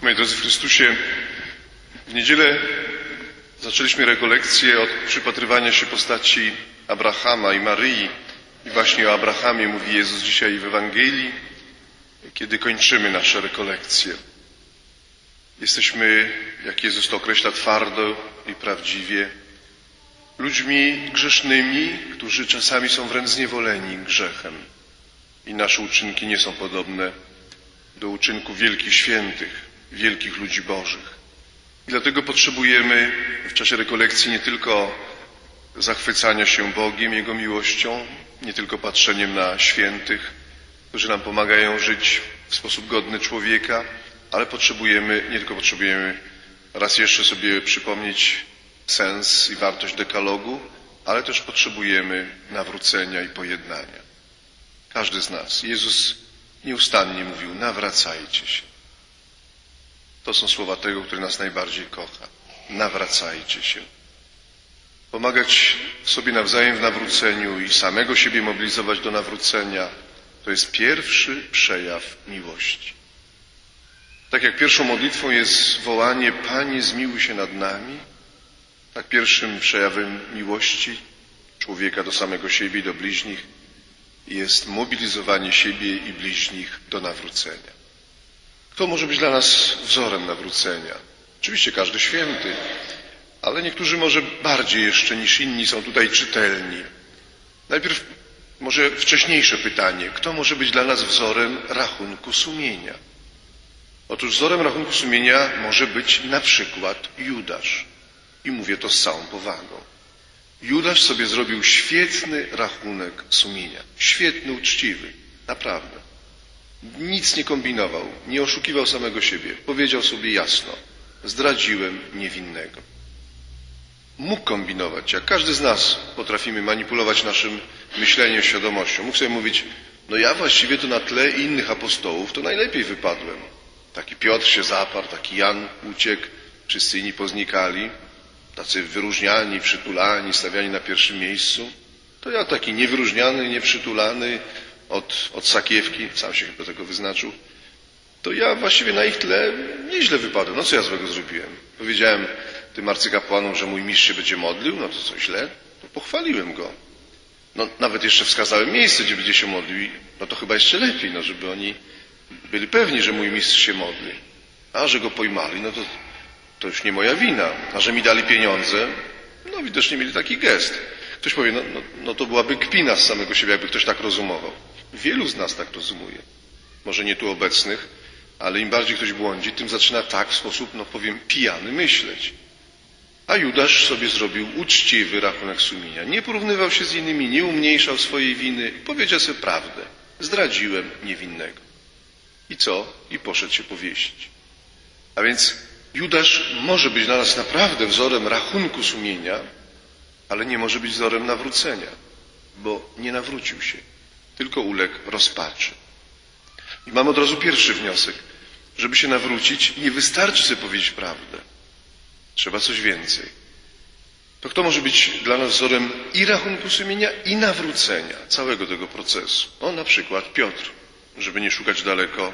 Moi drodzy w Chrystusie, w niedzielę zaczęliśmy rekolekcję od przypatrywania się postaci Abrahama i Maryi. I właśnie o Abrahamie mówi Jezus dzisiaj w Ewangelii, kiedy kończymy nasze rekolekcje. Jesteśmy, jak Jezus to określa, twardo i prawdziwie, ludźmi grzesznymi, którzy czasami są wręcz zniewoleni grzechem. I nasze uczynki nie są podobne do uczynków wielkich świętych, wielkich ludzi bożych. I dlatego potrzebujemy w czasie rekolekcji nie tylko zachwycania się Bogiem, Jego miłością, nie tylko patrzeniem na świętych, którzy nam pomagają żyć w sposób godny człowieka, ale nie tylko potrzebujemy raz jeszcze sobie przypomnieć sens i wartość dekalogu, ale też potrzebujemy nawrócenia i pojednania. Każdy z nas. Jezus nieustannie mówił: nawracajcie się. To są słowa tego, który nas najbardziej kocha. Nawracajcie się. Pomagać sobie nawzajem w nawróceniu i samego siebie mobilizować do nawrócenia, to jest pierwszy przejaw miłości. Tak jak pierwszą modlitwą jest wołanie: Panie, zmiłuj się nad nami, tak pierwszym przejawem miłości człowieka do samego siebie i do bliźnich jest mobilizowanie siebie i bliźnich do nawrócenia. Kto może być dla nas wzorem nawrócenia? Oczywiście każdy święty, ale niektórzy może bardziej jeszcze niż inni są tutaj czytelni. Najpierw może wcześniejsze pytanie: kto może być dla nas wzorem rachunku sumienia? Otóż wzorem rachunku sumienia może być na przykład Judasz. I mówię to z całą powagą. Judasz sobie zrobił świetny rachunek sumienia. Świetny, uczciwy. Naprawdę. Nic nie kombinował, nie oszukiwał samego siebie. Powiedział sobie jasno: zdradziłem niewinnego. Mógł kombinować, jak każdy z nas potrafimy manipulować naszym myśleniem, świadomością. Mógł sobie mówić: no ja właściwie to na tle innych apostołów to najlepiej wypadłem. Taki Piotr się zaparł, taki Jan uciekł, wszyscy inni poznikali, tacy wyróżniani, przytulani, stawiani na pierwszym miejscu. To ja taki niewyróżniany, nieprzytulany od sakiewki, sam się do tego wyznaczył, to ja właściwie na ich tle nieźle wypadłem. No co ja złego zrobiłem? Powiedziałem tym arcykapłanom, że mój mistrz się będzie modlił, no to co źle? To pochwaliłem go. No nawet jeszcze wskazałem miejsce, gdzie będzie się modlił, no to chyba jeszcze lepiej, no żeby oni byli pewni, że mój mistrz się modli. A że go pojmali, no to już nie moja wina. A że mi dali pieniądze, no widocznie mieli taki gest. Ktoś powie: no to byłaby kpina z samego siebie, jakby ktoś tak rozumował. Wielu z nas tak rozumuje. Może nie tu obecnych, ale im bardziej ktoś błądzi, tym zaczyna tak w sposób, powiem, pijany myśleć. A Judasz sobie zrobił uczciwy rachunek sumienia. Nie porównywał się z innymi, nie umniejszał swojej winy. Powiedział sobie prawdę. Zdradziłem niewinnego. I co? I poszedł się powiesić. A więc Judasz może być dla nas naprawdę wzorem rachunku sumienia, ale nie może być wzorem nawrócenia, bo nie nawrócił się, tylko uległ rozpaczy. I mam od razu pierwszy wniosek. Żeby się nawrócić, nie wystarczy sobie powiedzieć prawdę. Trzeba coś więcej. To kto może być dla nas wzorem i rachunku sumienia, i nawrócenia całego tego procesu? Na przykład Piotr, żeby nie szukać daleko,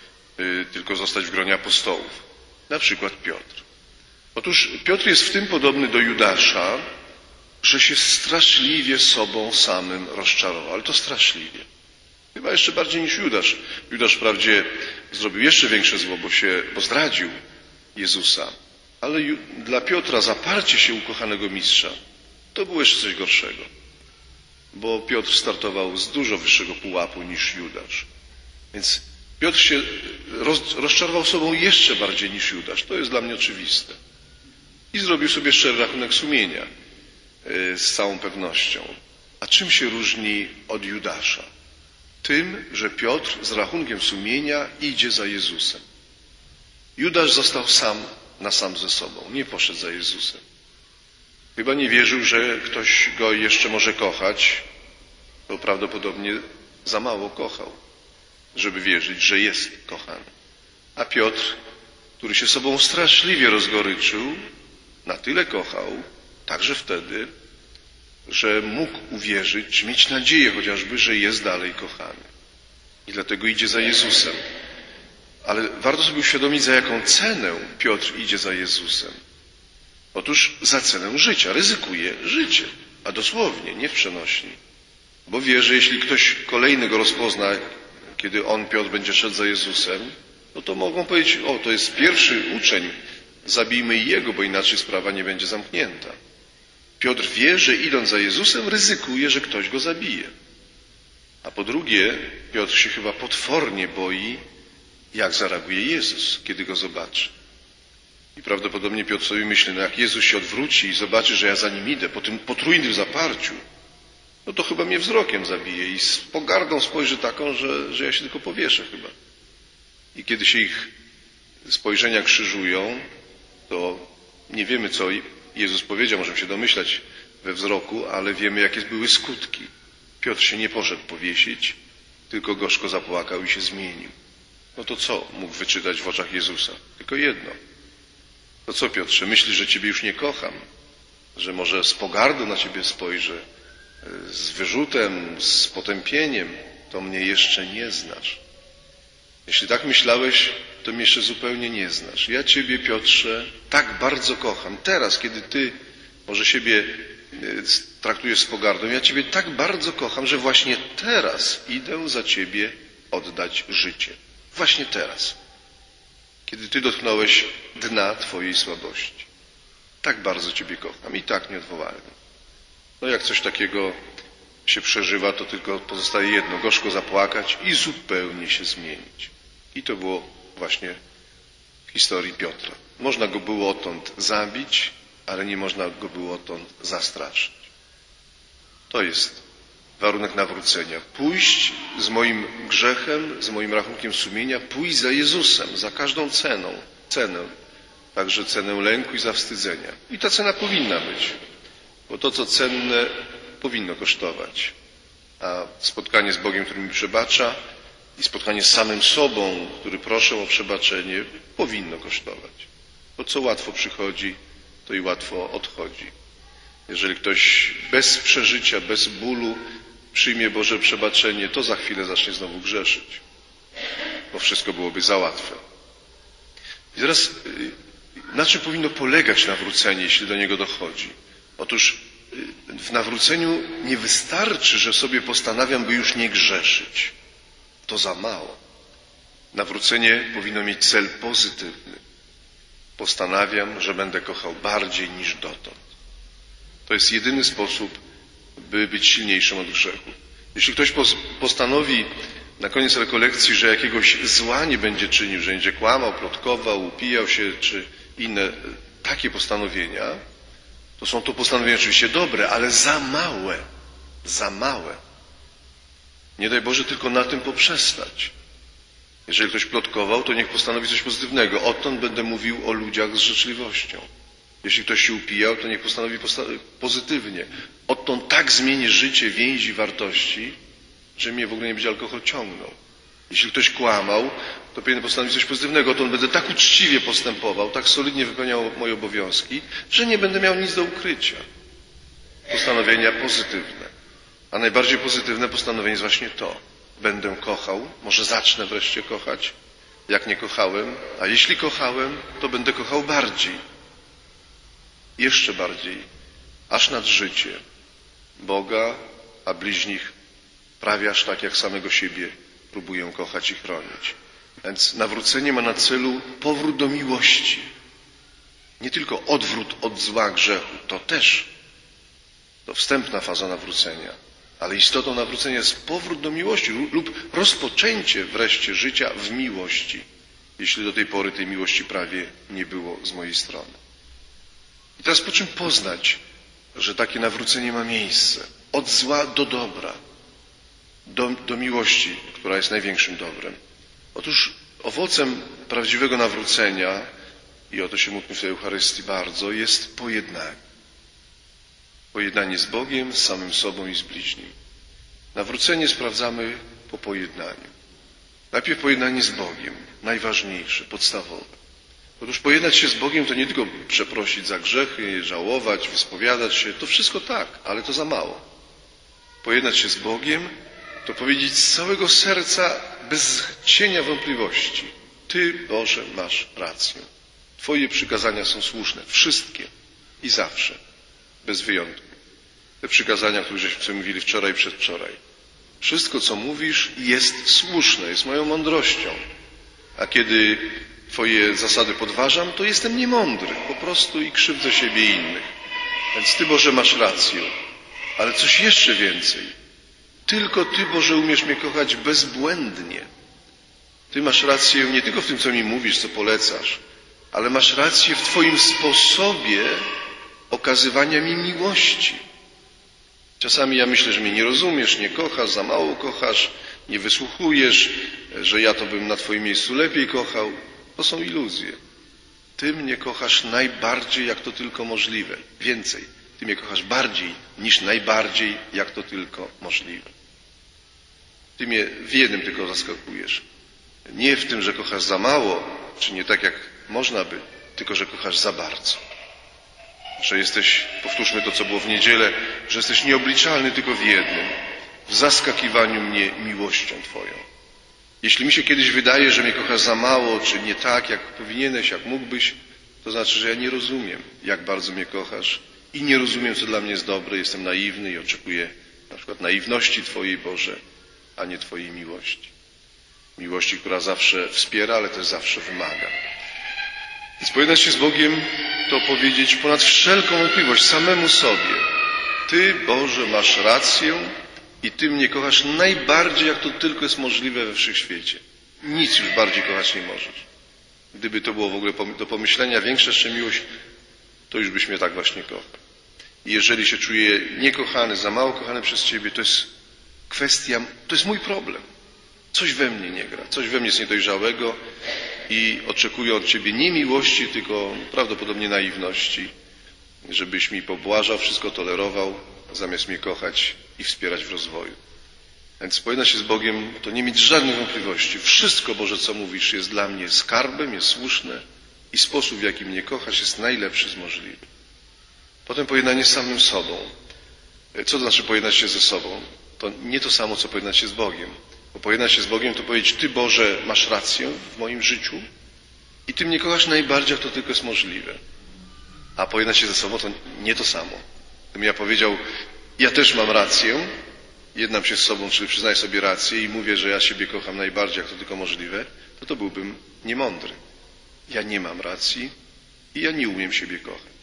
tylko zostać w gronie apostołów. Na przykład Piotr. Otóż Piotr jest w tym podobny do Judasza, że się straszliwie sobą samym rozczarował. Ale to straszliwie. Chyba jeszcze bardziej niż Judasz. Judasz wprawdzie zrobił jeszcze większe zło, bo zdradził Jezusa. Ale dla Piotra zaparcie się ukochanego mistrza to było jeszcze coś gorszego. Bo Piotr startował z dużo wyższego pułapu niż Judasz. Więc Piotr się rozczarował sobą jeszcze bardziej niż Judasz. To jest dla mnie oczywiste. I zrobił sobie szczery rachunek sumienia. Z całą pewnością. A czym się różni od Judasza? Tym, że Piotr z rachunkiem sumienia idzie za Jezusem. Judasz został sam na sam ze sobą. Nie poszedł za Jezusem. Chyba nie wierzył, że ktoś go jeszcze może kochać, bo prawdopodobnie za mało kochał, żeby wierzyć, że jest kochany. A Piotr, który się sobą straszliwie rozgoryczył, na tyle kochał, także wtedy, że mógł uwierzyć, czy mieć nadzieję chociażby, że jest dalej kochany. I dlatego idzie za Jezusem. Ale warto sobie uświadomić, za jaką cenę Piotr idzie za Jezusem. Otóż za cenę życia, ryzykuje życie, a dosłownie, nie w przenośni. Bo wie, że jeśli ktoś kolejny go rozpozna, kiedy on, Piotr, będzie szedł za Jezusem, no to mogą powiedzieć, o, to jest pierwszy uczeń, zabijmy i jego, bo inaczej sprawa nie będzie zamknięta. Piotr wie, że idąc za Jezusem, ryzykuje, że ktoś go zabije. A po drugie, Piotr się chyba potwornie boi, jak zareaguje Jezus, kiedy go zobaczy. I prawdopodobnie Piotr sobie myśli, no jak Jezus się odwróci i zobaczy, że ja za nim idę, po tym potrójnym zaparciu, no to chyba mnie wzrokiem zabije i z pogardą spojrzy taką, że ja się tylko powieszę chyba. I kiedy się ich spojrzenia krzyżują, to nie wiemy, co Jezus powiedział, możemy się domyślać we wzroku, ale wiemy, jakie były skutki. Piotr się nie poszedł powiesić, tylko gorzko zapłakał i się zmienił. No to co mógł wyczytać w oczach Jezusa? Tylko jedno. To co, Piotrze, myślisz, że Ciebie już nie kocham? Że może z pogardą na Ciebie spojrzę, z wyrzutem, z potępieniem? To mnie jeszcze nie znasz. Jeśli tak myślałeś, to mnie jeszcze zupełnie nie znasz. Ja Ciebie, Piotrze, tak bardzo kocham. Teraz, kiedy Ty może siebie traktujesz z pogardą, ja Ciebie tak bardzo kocham, że właśnie teraz idę za Ciebie oddać życie. Właśnie teraz. Kiedy Ty dotknąłeś dna Twojej słabości. Tak bardzo Ciebie kocham i tak nieodwołalnie. No jak coś takiego się przeżywa, to tylko pozostaje jedno, gorzko zapłakać i zupełnie się zmienić. I to było właśnie w historii Piotra. Można go było odtąd zabić, ale nie można go było odtąd zastraszyć. To jest warunek nawrócenia. Pójść z moim grzechem, z moim rachunkiem sumienia, pójść za Jezusem, za każdą cenę, także cenę lęku i zawstydzenia. I ta cena powinna być, bo to, co cenne, powinno kosztować. A spotkanie z Bogiem, który mi przebacza, i spotkanie z samym sobą, który proszę o przebaczenie, powinno kosztować. Bo co łatwo przychodzi, to i łatwo odchodzi. Jeżeli ktoś bez przeżycia, bez bólu przyjmie Boże przebaczenie, to za chwilę zacznie znowu grzeszyć, bo wszystko byłoby za łatwe. I teraz na czym powinno polegać nawrócenie, jeśli do niego dochodzi? Otóż w nawróceniu nie wystarczy, że sobie postanawiam, by już nie grzeszyć. To za mało. Nawrócenie powinno mieć cel pozytywny. Postanawiam, że będę kochał bardziej niż dotąd. To jest jedyny sposób, by być silniejszym od grzechu. Jeśli ktoś postanowi na koniec rekolekcji, że jakiegoś zła nie będzie czynił, że będzie kłamał, plotkował, upijał się, czy inne takie postanowienia, to są to postanowienia oczywiście dobre, ale za małe. Za małe. Nie daj Boże tylko na tym poprzestać. Jeżeli ktoś plotkował, to niech postanowi coś pozytywnego. Odtąd będę mówił o ludziach z życzliwością. Jeśli ktoś się upijał, to niech postanowi pozytywnie. Odtąd tak zmieni życie, więzi, wartości, że mnie w ogóle nie będzie alkohol ciągnął. Jeśli ktoś kłamał, to powinien postanowić coś pozytywnego. Odtąd będę tak uczciwie postępował, tak solidnie wypełniał moje obowiązki, że nie będę miał nic do ukrycia. Postanowienia pozytywne. A najbardziej pozytywne postanowienie jest właśnie to. Będę kochał, może zacznę wreszcie kochać, jak nie kochałem, a jeśli kochałem, to będę kochał bardziej. Jeszcze bardziej, aż nad życie. Boga, a bliźnich prawie aż tak jak samego siebie próbuję kochać i chronić. Więc nawrócenie ma na celu powrót do miłości. Nie tylko odwrót od zła, grzechu, to też. To wstępna faza nawrócenia. Ale istotą nawrócenia jest powrót do miłości lub rozpoczęcie wreszcie życia w miłości, jeśli do tej pory tej miłości prawie nie było z mojej strony. I teraz po czym poznać, że takie nawrócenie ma miejsce? Od zła do dobra, do miłości, która jest największym dobrem. Otóż owocem prawdziwego nawrócenia, i o to się módlmy w tej Eucharystii bardzo, jest pojednanie. Pojednanie z Bogiem, z samym sobą i z bliźnim. Nawrócenie sprawdzamy po pojednaniu. Najpierw pojednanie z Bogiem, najważniejsze, podstawowe. Otóż pojednać się z Bogiem to nie tylko przeprosić za grzechy, żałować, wyspowiadać się, to wszystko tak, ale to za mało. Pojednać się z Bogiem to powiedzieć z całego serca, bez cienia wątpliwości: Ty, Boże, masz rację. Twoje przykazania są słuszne, wszystkie i zawsze, bez wyjątku. Te przykazania, o których żeśmy sobie mówili wczoraj i przedwczoraj. Wszystko, co mówisz, jest słuszne, jest moją mądrością. A kiedy Twoje zasady podważam, to jestem niemądry, po prostu i krzywdzę siebie i innych. Więc Ty, Boże, masz rację. Ale coś jeszcze więcej. Tylko Ty, Boże, umiesz mnie kochać bezbłędnie. Ty masz rację nie tylko w tym, co mi mówisz, co polecasz, ale masz rację w Twoim sposobie okazywania mi miłości. Czasami ja myślę, że mnie nie rozumiesz, nie kochasz, za mało kochasz, nie wysłuchujesz, że ja to bym na Twoim miejscu lepiej kochał. To są iluzje. Ty mnie kochasz najbardziej, jak to tylko możliwe. Więcej. Ty mnie kochasz bardziej niż najbardziej, jak to tylko możliwe. Ty mnie w jednym tylko zaskakujesz. Nie w tym, że kochasz za mało, czy nie tak, jak można by, tylko, że kochasz za bardzo. Że jesteś, powtórzmy to, co było w niedzielę, że jesteś nieobliczalny tylko w jednym, w zaskakiwaniu mnie miłością Twoją. Jeśli mi się kiedyś wydaje, że mnie kochasz za mało, czy nie tak, jak powinieneś, jak mógłbyś, to znaczy, że ja nie rozumiem, jak bardzo mnie kochasz i nie rozumiem, co dla mnie jest dobre, jestem naiwny i oczekuję na przykład naiwności Twojej, Boże, a nie Twojej miłości. Miłości, która zawsze wspiera, ale też zawsze wymaga. Więc pojednać się z Bogiem to powiedzieć ponad wszelką wątpliwość samemu sobie. Ty, Boże, masz rację i Ty mnie kochasz najbardziej, jak to tylko jest możliwe we wszechświecie. Nic już bardziej kochać nie możesz. Gdyby to było w ogóle do pomyślenia większa jeszcze miłość, to już byś mnie tak właśnie kochał. I jeżeli się czuję niekochany, za mało kochany przez Ciebie, to jest kwestia, to jest mój problem. Coś we mnie nie gra, coś we mnie jest niedojrzałego i oczekuję od Ciebie nie miłości, tylko prawdopodobnie naiwności, żebyś mi pobłażał, wszystko tolerował, zamiast mnie kochać i wspierać w rozwoju. Więc pojednać się z Bogiem to nie mieć żadnych wątpliwości. Wszystko, Boże, co mówisz, jest dla mnie skarbem, jest słuszne i sposób, w jaki mnie kochasz, jest najlepszy z możliwych. Potem pojednanie z samym sobą. Co to znaczy pojednać się ze sobą? To nie to samo, co pojednać się z Bogiem. Bo pojednać się z Bogiem to powiedzieć, Ty, Boże, masz rację w moim życiu i Ty mnie kochasz najbardziej, jak to tylko jest możliwe. A pojednać się ze sobą to nie to samo. Gdybym ja powiedział, ja też mam rację, jednam się z sobą, czyli przyznaję sobie rację i mówię, że ja siebie kocham najbardziej, jak to tylko możliwe, to byłbym niemądry. Ja nie mam racji i ja nie umiem siebie kochać.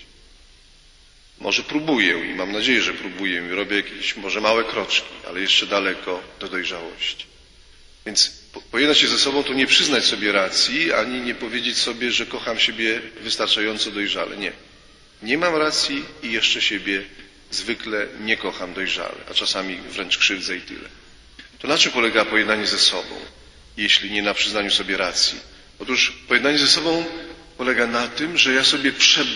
Może próbuję i mam nadzieję, że próbuję i robię jakieś może małe kroczki, ale jeszcze daleko do dojrzałości. Więc pojednać się ze sobą to nie przyznać sobie racji, ani nie powiedzieć sobie, że kocham siebie wystarczająco dojrzale. Nie. Nie mam racji i jeszcze siebie zwykle nie kocham dojrzale, a czasami wręcz krzywdzę i tyle. To na czym polega pojednanie ze sobą, jeśli nie na przyznaniu sobie racji? Otóż pojednanie ze sobą polega na tym, że ja sobie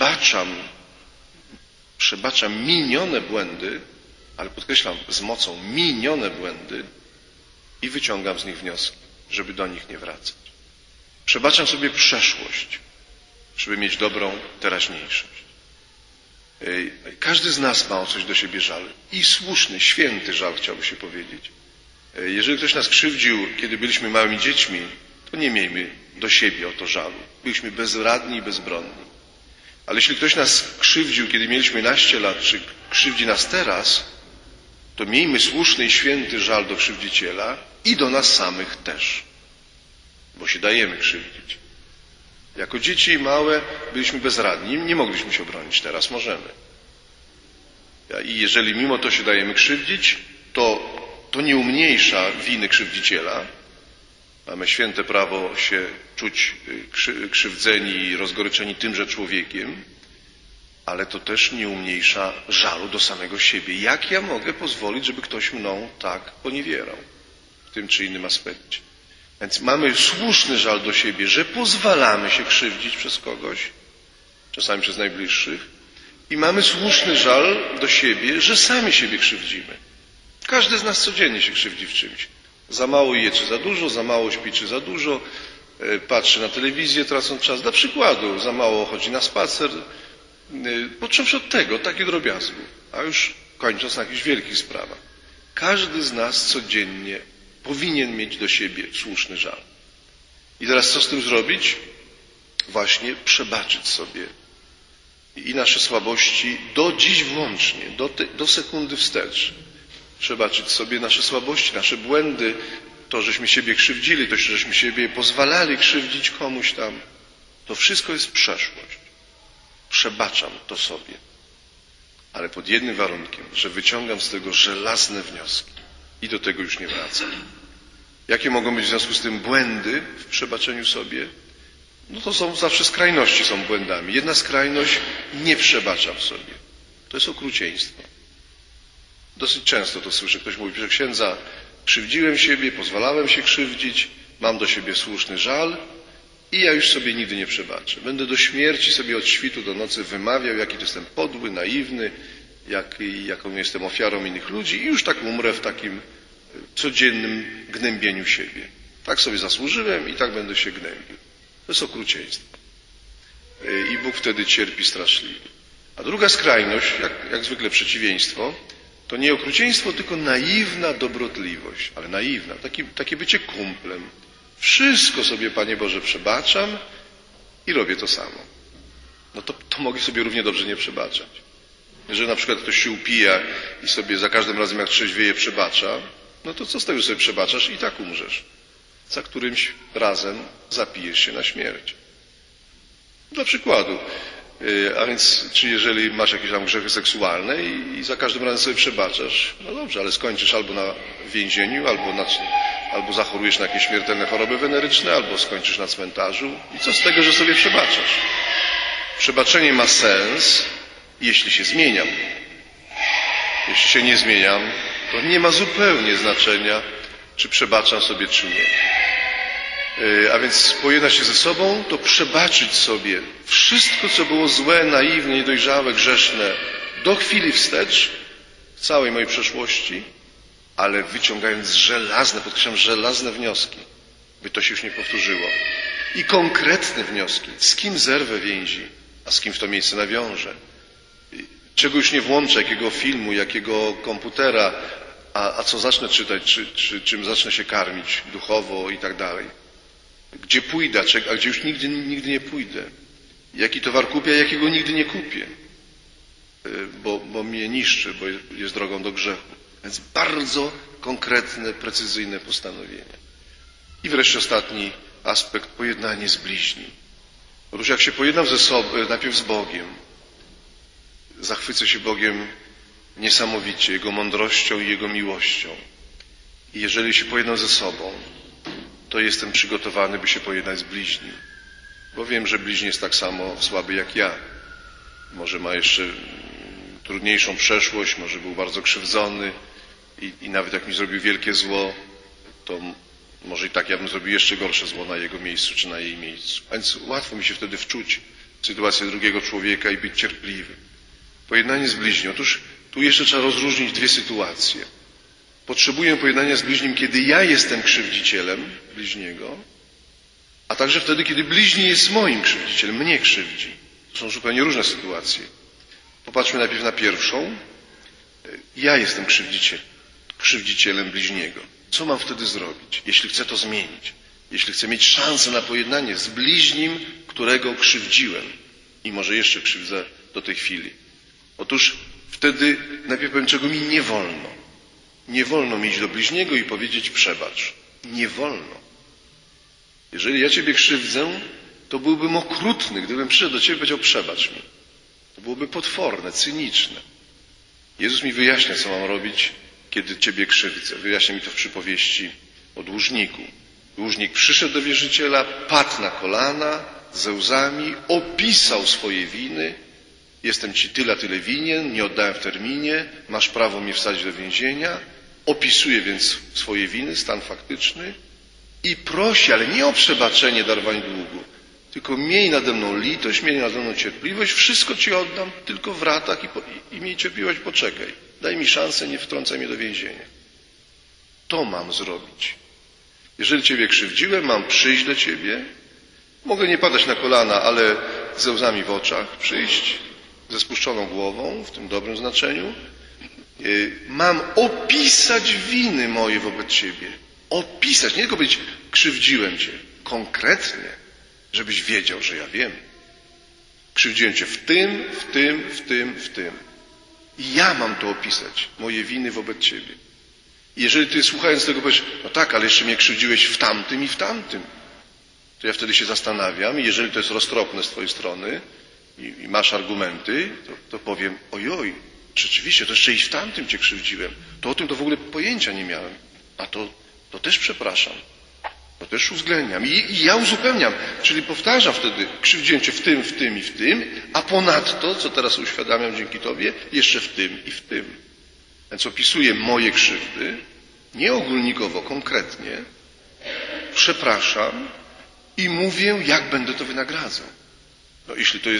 przebaczam minione błędy, ale podkreślam, z mocą minione błędy i wyciągam z nich wnioski, żeby do nich nie wracać. Przebaczam sobie przeszłość, żeby mieć dobrą teraźniejszość. Każdy z nas ma o coś do siebie żal. I słuszny, święty żal, chciałby się powiedzieć. Jeżeli ktoś nas krzywdził, kiedy byliśmy małymi dziećmi, to nie miejmy do siebie o to żalu. Byliśmy bezradni i bezbronni. Ale jeśli ktoś nas krzywdził, kiedy mieliśmy 11 lat, czy krzywdzi nas teraz, to miejmy słuszny i święty żal do krzywdziciela i do nas samych też. Bo się dajemy krzywdzić. Jako dzieci małe byliśmy bezradni, nie mogliśmy się obronić, teraz możemy. I jeżeli mimo to się dajemy krzywdzić, to nie umniejsza winy krzywdziciela. Mamy święte prawo się czuć krzywdzeni i rozgoryczeni tymże człowiekiem, ale to też nie umniejsza żalu do samego siebie. Jak ja mogę pozwolić, żeby ktoś mną tak poniewierał w tym czy innym aspekcie? Więc mamy słuszny żal do siebie, że pozwalamy się krzywdzić przez kogoś, czasami przez najbliższych, i mamy słuszny żal do siebie, że sami siebie krzywdzimy. Każdy z nas codziennie się krzywdzi w czymś. Za mało je czy za dużo, za mało śpi czy za dużo, patrzy na telewizję tracąc czas. Dla przykładu, za mało chodzi na spacer. Począwszy od tego, takie drobiazgu, a już kończąc na jakichś wielkich sprawach. Każdy z nas codziennie powinien mieć do siebie słuszny żal. I teraz co z tym zrobić? Właśnie przebaczyć sobie i nasze słabości do dziś włącznie, do sekundy wstecz. Przebaczyć sobie nasze słabości, nasze błędy, to, żeśmy siebie krzywdzili, to, żeśmy siebie pozwalali krzywdzić komuś tam. To wszystko jest przeszłość. Przebaczam to sobie. Ale pod jednym warunkiem, że wyciągam z tego żelazne wnioski i do tego już nie wracam. Jakie mogą być w związku z tym błędy w przebaczeniu sobie? No to są zawsze skrajności, są błędami. Jedna skrajność, nie przebaczam sobie. To jest okrucieństwo. Dosyć często to słyszę. Ktoś mówi, że księdza, krzywdziłem siebie, pozwalałem się krzywdzić, mam do siebie słuszny żal i ja już sobie nigdy nie przebaczę. Będę do śmierci sobie od świtu do nocy wymawiał, jaki to jestem podły, naiwny, jaką jestem ofiarą innych ludzi i już tak umrę w takim codziennym gnębieniu siebie. Tak sobie zasłużyłem i tak będę się gnębił. To jest okrucieństwo. I Bóg wtedy cierpi straszliwie. A druga skrajność, jak zwykle przeciwieństwo, to nie okrucieństwo, tylko naiwna dobrotliwość. Ale naiwna, takie bycie kumplem. Wszystko sobie, Panie Boże, przebaczam i robię to samo. No to mogę sobie równie dobrze nie przebaczać. Jeżeli na przykład ktoś się upija i sobie za każdym razem jak trzeźwieje przebacza, no to co z tego, że sobie przebaczasz i tak umrzesz. Za którymś razem zapijesz się na śmierć. Dla przykładu. A więc, czy jeżeli masz jakieś tam grzechy seksualne i za każdym razem sobie przebaczasz, no dobrze, ale skończysz albo na więzieniu, albo zachorujesz na jakieś śmiertelne choroby weneryczne, albo skończysz na cmentarzu. I co z tego, że sobie przebaczasz? Przebaczenie ma sens, jeśli się zmieniam. Jeśli się nie zmieniam, to nie ma zupełnie znaczenia, czy przebaczam sobie, czy nie. A więc pojednać się ze sobą, to przebaczyć sobie wszystko, co było złe, naiwne, niedojrzałe, grzeszne, do chwili wstecz, w całej mojej przeszłości, ale wyciągając żelazne, podkreślam, żelazne wnioski, by to się już nie powtórzyło. I konkretne wnioski, z kim zerwę więzi, a z kim w to miejsce nawiążę. Czego już nie włączę, jakiego filmu, jakiego komputera, a co zacznę czytać, czy czym zacznę się karmić duchowo i tak dalej. Gdzie pójdę, a gdzie już nigdy nie pójdę. Jaki towar kupię, a jakiego nigdy nie kupię. Bo mnie niszczy, bo jest drogą do grzechu. Więc bardzo konkretne, precyzyjne postanowienia. I wreszcie ostatni aspekt, pojednanie z bliźnim. Otóż jak się pojednam najpierw z Bogiem, zachwycę się Bogiem niesamowicie, Jego mądrością i Jego miłością. I jeżeli się pojednam ze sobą, to jestem przygotowany, by się pojednać z bliźnim. Bo wiem, że bliźni jest tak samo słaby jak ja. Może ma jeszcze trudniejszą przeszłość, może był bardzo krzywdzony i nawet jak mi zrobił wielkie zło, to może i tak ja bym zrobił jeszcze gorsze zło na jego miejscu czy na jej miejscu. A więc łatwo mi się wtedy wczuć w sytuację drugiego człowieka i być cierpliwym. Pojednanie z bliźnim. Otóż tu jeszcze trzeba rozróżnić dwie sytuacje. Potrzebuję pojednania z bliźnim, kiedy ja jestem krzywdzicielem bliźniego, a także wtedy, kiedy bliźni jest moim krzywdzicielem, mnie krzywdzi. To są zupełnie różne sytuacje. Popatrzmy najpierw na pierwszą. Ja jestem krzywdzicielem bliźniego. Co mam wtedy zrobić, jeśli chcę to zmienić? Jeśli chcę mieć szansę na pojednanie z bliźnim, którego krzywdziłem i może jeszcze krzywdzę do tej chwili. Otóż wtedy najpierw powiem, czego mi nie wolno. Nie wolno mi iść do bliźniego i powiedzieć przebacz. Nie wolno. Jeżeli ja Ciebie krzywdzę, to byłbym okrutny, gdybym przyszedł do Ciebie i powiedział przebacz mi. To byłoby potworne, cyniczne. Jezus mi wyjaśnia, co mam robić, kiedy Ciebie krzywdzę. Wyjaśnia mi to w przypowieści o dłużniku. Dłużnik przyszedł do wierzyciela, padł na kolana ze łzami, opisał swoje winy. Jestem Ci tyle winien, nie oddałem w terminie, masz prawo mnie wsadzić do więzienia. Opisuje więc swoje winy, stan faktyczny i prosi, ale nie o przebaczenie, darowanie długu, tylko miej nade mną litość, miej nade mną cierpliwość, wszystko Ci oddam, tylko w ratach i miej cierpliwość, poczekaj. Daj mi szansę, nie wtrącaj mnie do więzienia. To mam zrobić. Jeżeli Ciebie krzywdziłem, mam przyjść do Ciebie. Mogę nie padać na kolana, ale ze łzami w oczach przyjść, ze spuszczoną głową, w tym dobrym znaczeniu. Mam opisać winy moje wobec Ciebie. Opisać, nie tylko powiedzieć krzywdziłem Cię. konkretnie, żebyś wiedział, że ja wiem. Krzywdziłem cię w tym, w tym, w tym, w tym. I ja mam to opisać, moje winy wobec ciebie. I jeżeli ty słuchając tego powiesz, no tak, ale jeszcze mnie krzywdziłeś w tamtym i w tamtym, to ja wtedy się zastanawiam i jeżeli to jest roztropne z twojej strony i masz argumenty, to powiem, ojoj, rzeczywiście, to jeszcze i w tamtym cię krzywdziłem. To o tym to w ogóle pojęcia nie miałem. A to też przepraszam. To też uwzględniam. I ja uzupełniam. Czyli powtarzam wtedy, krzywdziłem cię w tym, w tym i w tym, a ponadto, co teraz uświadamiam dzięki tobie, jeszcze w tym i w tym. Więc opisuję moje krzywdy, nie ogólnikowo, konkretnie, przepraszam i mówię, jak będę to wynagradzał. No,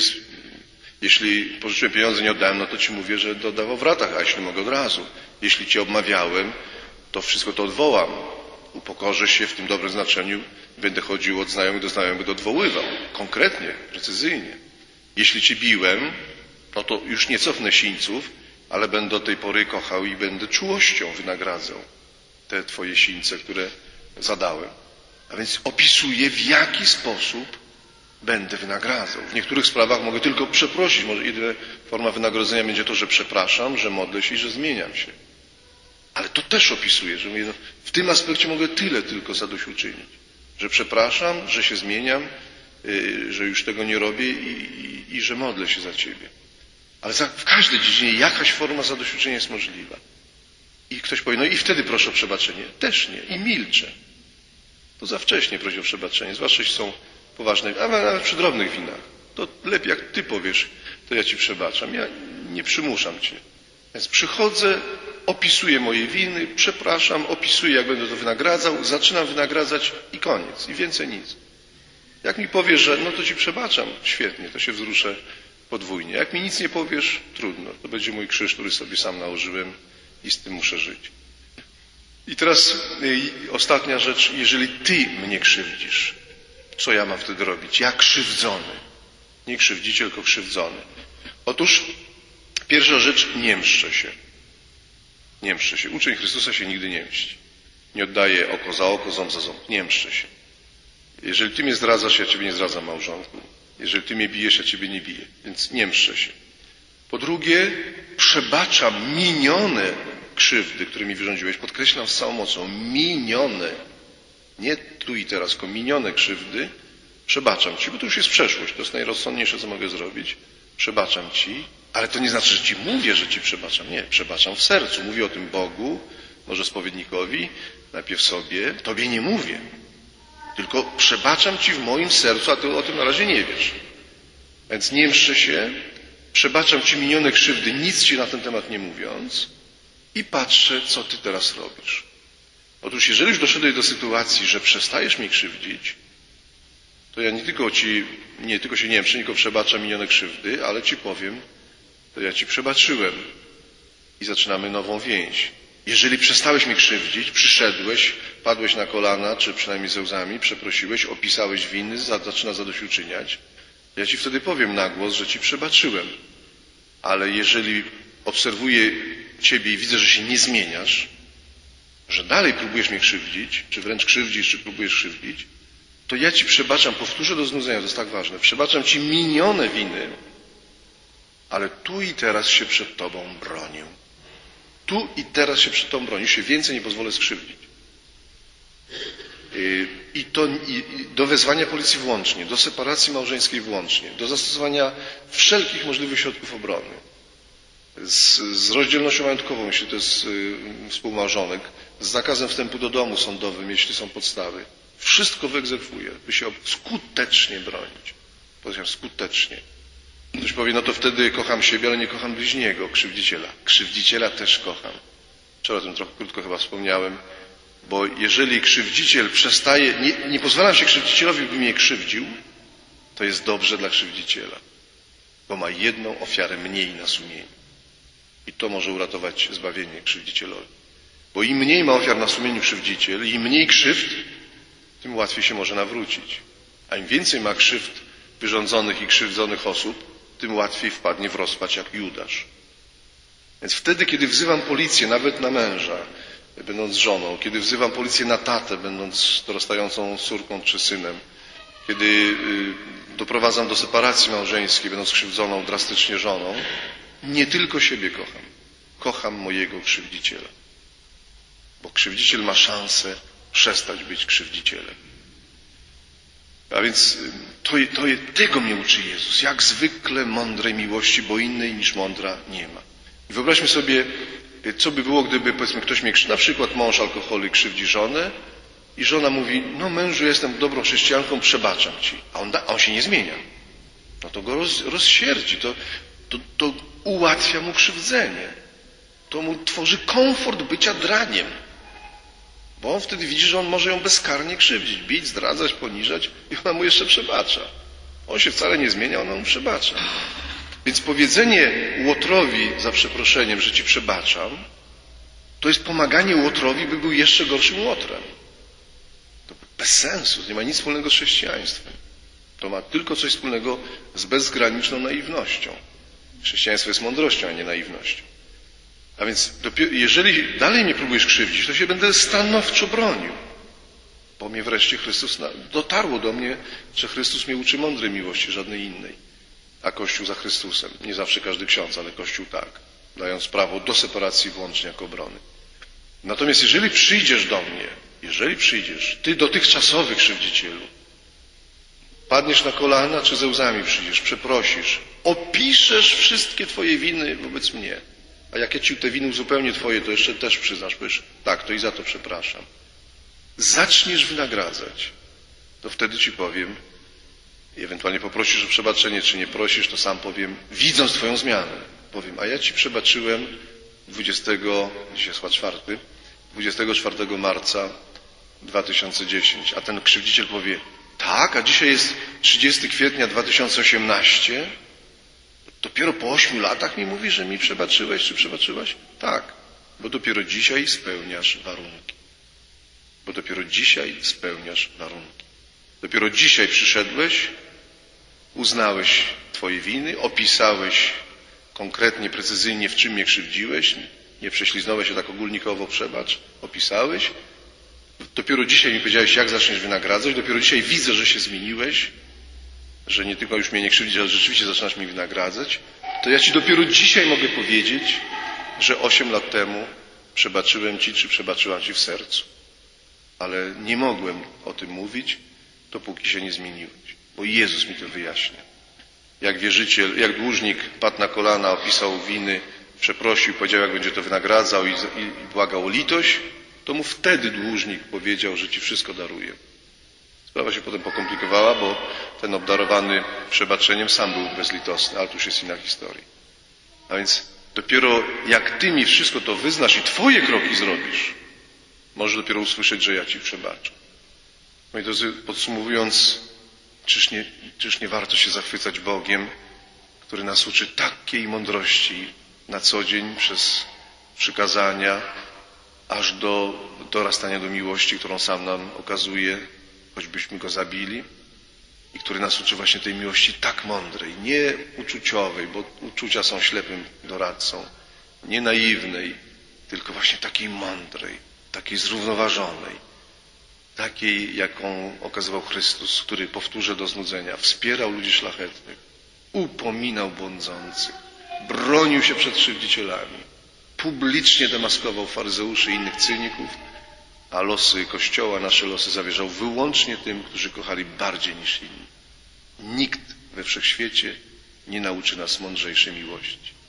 jeśli pożyczyłem pieniądze, nie oddałem, no to ci mówię, że dodawał w ratach, a jeśli mogę od razu. Jeśli cię obmawiałem, to wszystko to odwołam. Upokorzę się w tym dobrym znaczeniu, będę chodził od znajomych do znajomych, odwoływał. Konkretnie, precyzyjnie. Jeśli cię biłem, no to już nie cofnę sińców, ale będę do tej pory kochał i będę czułością wynagradzał te twoje sińce, które zadałem. A więc opisuję, w jaki sposób będę wynagradzał. W niektórych sprawach mogę tylko przeprosić. Może jedyna forma wynagrodzenia będzie to, że przepraszam, że modlę się i że zmieniam się. Ale to też opisuję, że mówię, no, w tym aspekcie mogę tyle tylko zadośćuczynić. Że przepraszam, że się zmieniam, że już tego nie robię i że modlę się za ciebie. Ale w każdej dziedzinie jakaś forma zadośćuczynienia jest możliwa. I ktoś powie, no i wtedy proszę o przebaczenie. Też nie. I milczę. To za wcześnie prosi o przebaczenie. Zwłaszcza jeśli są poważne, a nawet przy drobnych winach. To lepiej jak ty powiesz, to ja ci przebaczam. Ja nie przymuszam cię. Więc przychodzę, opisuję moje winy, przepraszam, opisuję, jak będę to wynagradzał, zaczynam wynagradzać i koniec. I więcej nic. Jak mi powiesz, że no to ci przebaczam, świetnie, to się wzruszę podwójnie. Jak mi nic nie powiesz, trudno. To będzie mój krzyż, który sobie sam nałożyłem i z tym muszę żyć. I teraz ostatnia rzecz. Jeżeli ty mnie krzywdzisz, co ja mam wtedy robić? Ja krzywdzony. Nie krzywdziciel, tylko krzywdzony. Otóż pierwsza rzecz, nie mszczę się. Nie mszczę się. Uczeń Chrystusa się nigdy nie mści. Nie oddaje oko za oko, ząb za ząb. Nie mszczę się. Jeżeli ty mnie zdradzasz, ja ciebie nie zdradzam, małżonku. Jeżeli ty mnie bijesz, ja ciebie nie biję. Więc nie mszczę się. Po drugie, przebaczam minione krzywdy, które mi wyrządziłeś. Podkreślam z całą mocą. Minione. Nie tu i teraz, tylko minione krzywdy. Przebaczam ci, bo to już jest przeszłość. To jest najrozsądniejsze, co mogę zrobić. Przebaczam ci. Ale to nie znaczy, że ci mówię, że ci przebaczam. Nie, przebaczam w sercu. Mówię o tym Bogu, może spowiednikowi, najpierw sobie. Tobie nie mówię. Tylko przebaczam ci w moim sercu, a ty o tym na razie nie wiesz. Więc nie mszczę się, przebaczam ci minione krzywdy, nic ci na ten temat nie mówiąc i patrzę, co ty teraz robisz. Otóż jeżeli już doszedłeś do sytuacji, że przestajesz mnie krzywdzić, to ja nie tylko się nie mszczę, tylko przebaczam minione krzywdy, ale ci powiem, to ja ci przebaczyłem i zaczynamy nową więź. Jeżeli przestałeś mnie krzywdzić, przyszedłeś, padłeś na kolana, czy przynajmniej ze łzami, przeprosiłeś, opisałeś winy, zaczyna zadośćuczyniać, ja ci wtedy powiem na głos, że ci przebaczyłem. Ale jeżeli obserwuję ciebie i widzę, że się nie zmieniasz, że dalej próbujesz mnie krzywdzić, czy wręcz krzywdzisz, czy próbujesz krzywdzić, to ja ci przebaczam, powtórzę do znudzenia, to jest tak ważne, przebaczam ci minione winy, ale tu i teraz się przed tobą bronię. Tu i teraz się przed tobą bronię, już się więcej nie pozwolę skrzywdzić. I do wezwania policji włącznie, do separacji małżeńskiej włącznie, do zastosowania wszelkich możliwych środków obrony, z rozdzielnością majątkową, jeśli to jest współmałżonek, z zakazem wstępu do domu sądowym, jeśli są podstawy. Wszystko wyegzekwuję, by się skutecznie bronić. Powiedziałem skutecznie. Ktoś powie, no to wtedy kocham siebie, ale nie kocham bliźniego, krzywdziciela. Krzywdziciela też kocham. Wczoraj o tym trochę krótko chyba wspomniałem, bo jeżeli krzywdziciel przestaje, nie pozwalam się krzywdzicielowi, by mnie krzywdził, to jest dobrze dla krzywdziciela, bo ma jedną ofiarę mniej na sumieniu. I to może uratować zbawienie krzywdzicielowi. Bo im mniej ma ofiar na sumieniu krzywdziciel, im mniej krzywd, tym łatwiej się może nawrócić. A im więcej ma krzywd wyrządzonych i krzywdzonych osób, tym łatwiej wpadnie w rozpacz jak Judasz. Więc wtedy, kiedy wzywam policję, nawet na męża, będąc żoną, kiedy wzywam policję na tatę, będąc dorastającą córką czy synem, kiedy doprowadzam do separacji małżeńskiej, będąc krzywdzoną drastycznie żoną, nie tylko siebie kocham. Kocham mojego krzywdziciela. Bo krzywdziciel ma szansę przestać być krzywdzicielem. A więc tego mnie uczy Jezus. Jak zwykle mądrej miłości, bo innej niż mądra nie ma. I wyobraźmy sobie, co by było, gdyby, powiedzmy, ktoś mnie, na przykład mąż alkoholik krzywdzi żonę i żona mówi, no mężu, jestem dobrą chrześcijanką, przebaczam ci. A on się nie zmienia. No to go rozsierdzi, to ułatwia mu krzywdzenie. To mu tworzy komfort bycia draniem. Bo on wtedy widzi, że on może ją bezkarnie krzywdzić, bić, zdradzać, poniżać i ona mu jeszcze przebacza. On się wcale nie zmienia, ona mu przebacza. Więc powiedzenie łotrowi za przeproszeniem, że ci przebaczam, to jest pomaganie łotrowi, by był jeszcze gorszym łotrem. To bez sensu, to nie ma nic wspólnego z chrześcijaństwem. To ma tylko coś wspólnego z bezgraniczną naiwnością. Chrześcijaństwo jest mądrością, a nie naiwnością. A więc jeżeli dalej mnie próbujesz krzywdzić, to się będę stanowczo bronił. Bo mnie wreszcie dotarło do mnie, że Chrystus mnie uczy mądrej miłości, żadnej innej. A Kościół za Chrystusem. Nie zawsze każdy ksiądz, ale Kościół tak. Dając prawo do separacji wyłącznie jako obrony. Natomiast jeżeli przyjdziesz do mnie, ty dotychczasowy krzywdzicielu, padniesz na kolana, czy ze łzami przyjdziesz, przeprosisz, opiszesz wszystkie twoje winy wobec mnie. A jak ja ci te winy uzupełnię twoje, to jeszcze też przyznasz, powiesz, tak, to i za to przepraszam. Zaczniesz wynagradzać, to wtedy ci powiem, ewentualnie poprosisz o przebaczenie, czy nie prosisz, to sam powiem, widząc twoją zmianę, powiem, a ja ci przebaczyłem 24 marca 2010, a ten krzywdziciel powie, tak, a dzisiaj jest 30 kwietnia 2018, dopiero po 8 latach mi mówisz, że mi przebaczyłeś, czy przebaczyłaś? Tak, bo dopiero dzisiaj spełniasz warunki. Dopiero dzisiaj przyszedłeś, uznałeś twoje winy, opisałeś konkretnie, precyzyjnie, w czym mnie krzywdziłeś, nie prześliznąłeś się tak ogólnikowo, przebacz, opisałeś. Dopiero dzisiaj mi powiedziałeś, jak zaczniesz wynagradzać, dopiero dzisiaj widzę, że się zmieniłeś, że nie tylko już mnie nie krzywdzisz, ale rzeczywiście zaczynasz mi wynagradzać, to ja ci dopiero dzisiaj mogę powiedzieć, że 8 lat temu przebaczyłem ci, czy przebaczyłam ci w sercu. Ale nie mogłem o tym mówić, dopóki się nie zmieniłeś. Bo Jezus mi to wyjaśnia. Jak dłużnik padł na kolana, opisał winy, przeprosił, powiedział, jak będzie to wynagradzał i błagał o litość, to mu wtedy dłużnik powiedział, że ci wszystko daruję. Sprawa się potem pokomplikowała, bo ten obdarowany przebaczeniem sam był bezlitosny, ale to już jest inna historia. A więc dopiero jak ty mi wszystko to wyznasz i twoje kroki zrobisz, możesz dopiero usłyszeć, że ja ci przebaczę. Moi drodzy, podsumowując, czyż nie warto się zachwycać Bogiem, który nas uczy takiej mądrości na co dzień przez przykazania, aż do dorastania do miłości, którą sam nam okazuje, choćbyśmy go zabili, i który nas uczy właśnie tej miłości tak mądrej, nie uczuciowej, bo uczucia są ślepym doradcą, nie naiwnej, tylko właśnie takiej mądrej, takiej zrównoważonej, takiej, jaką okazywał Chrystus, który, powtórzę do znudzenia, wspierał ludzi szlachetnych, upominał błądzących, bronił się przed krzywdzicielami, publicznie demaskował faryzeuszy i innych cyników, a losy Kościoła, nasze losy zawierzał wyłącznie tym, którzy kochali bardziej niż inni. Nikt we wszechświecie nie nauczy nas mądrzejszej miłości.